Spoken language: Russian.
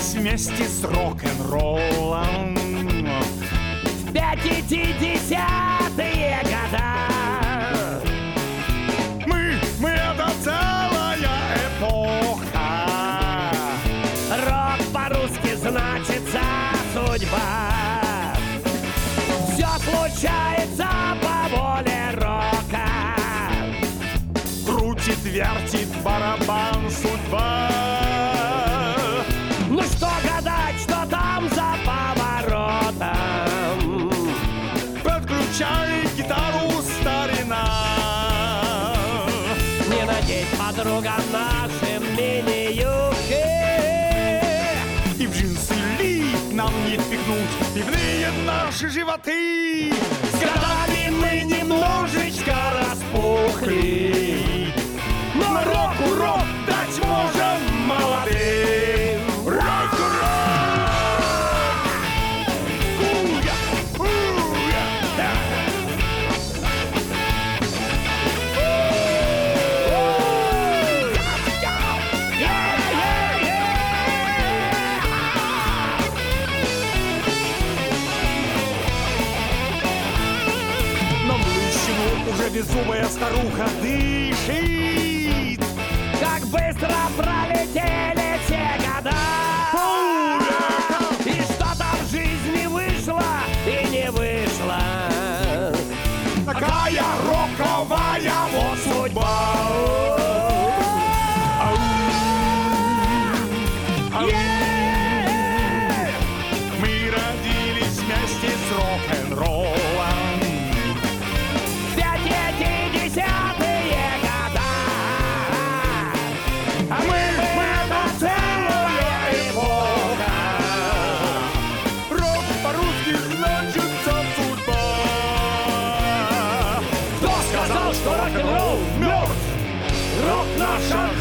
родились вместе с рок-н-роллом. В 50-е года. Мы это целая эпоха. Рок по-русски значится судьба. Все случается по воле рока. Крутит, вертит барабан судьба. Ну что гадать, что там за поворотом? Подключай гитару, старина. Не надеть, подруга, наши мини-юбки. И в джинсы лифт нам не впихнуть пивные наши животы. С годами мы немножечко распухли, Но рок-урок дать можем молодым. Рок-урок! Уя! Уя! Да! На Млыщину уже беззубая старуха дышит. как быстро пролетели те года. И что там в жизни вышло и не вышло. Такая роковая вот судьба. Ау. Ау. Мы родились вместе с рок-н-роллом. 50-е года. А мы это целая эпоха. Рок по-русски значится судьба. Кто сказал, что рок-н-ролл мертв? Рок наша